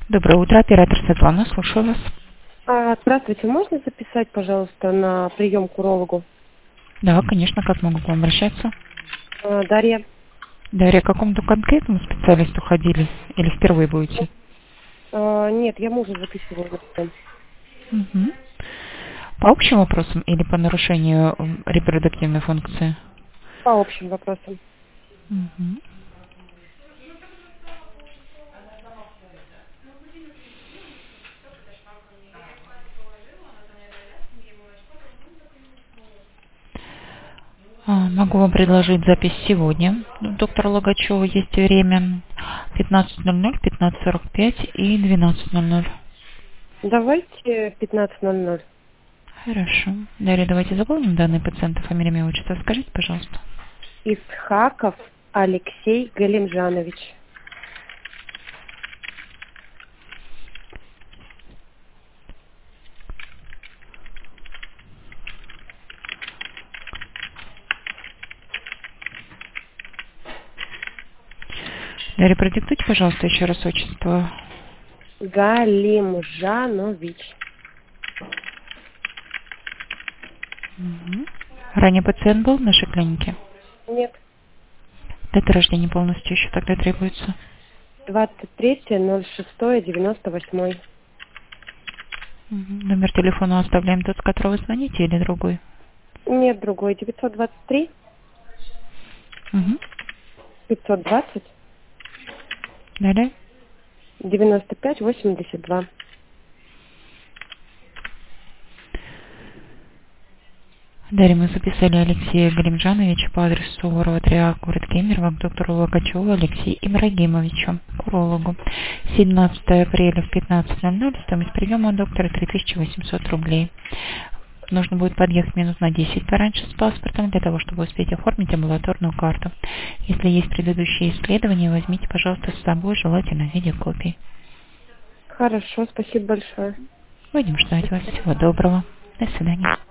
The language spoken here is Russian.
Доброе утро, оператор Светлана, слушаю вас. Здравствуйте, можно записать, пожалуйста, на прием к урологу? Да, конечно, как могу к вам обращаться? Дарья. Дарья, к какому-то конкретному специалисту ходили или впервые будете? Нет, я мужа записывала на прием. Мгм. По общим вопросам или по нарушению репродуктивной функции? По общим вопросам. Мгм. Могу вам предложить запись сегодня. У доктора Логачева есть время 15:00, 15:45 и 12:00. Давайте 15:00. Хорошо. Дарья, давайте заполним данные пациента, фамилия, имя, отчество. Скажите, пожалуйста. Исхаков Алексей Галимжанович. Дарья, продиктуйте, пожалуйста, еще раз отчество. Галимжанович. Мгм. Ранее пациент был в нашей клинике? Нет. Дата рождения полностью еще тогда требуется. 23.06.98. Номер телефона оставляем тот, с которого вы звоните, или другой? Нет, другой. 923 Угу. 520 Далее. 95-82. Далее мы записали Алексея Галимжановича по адресу Суворова 3А, город Кемерово, к доктору Логачеву Алексею Ибрагимовичу, к урологу. 17 апреля в 15:00, стоимость приема у доктора 3800 рублей. Нужно будет подъехать минут на 10 пораньше с паспортом, для того, чтобы успеть оформить амбулаторную карту. Если есть предыдущие исследования, возьмите, пожалуйста, с собой, желательно в виде копий. Хорошо, спасибо большое. Будем ждать вас. Всего доброго. До свидания.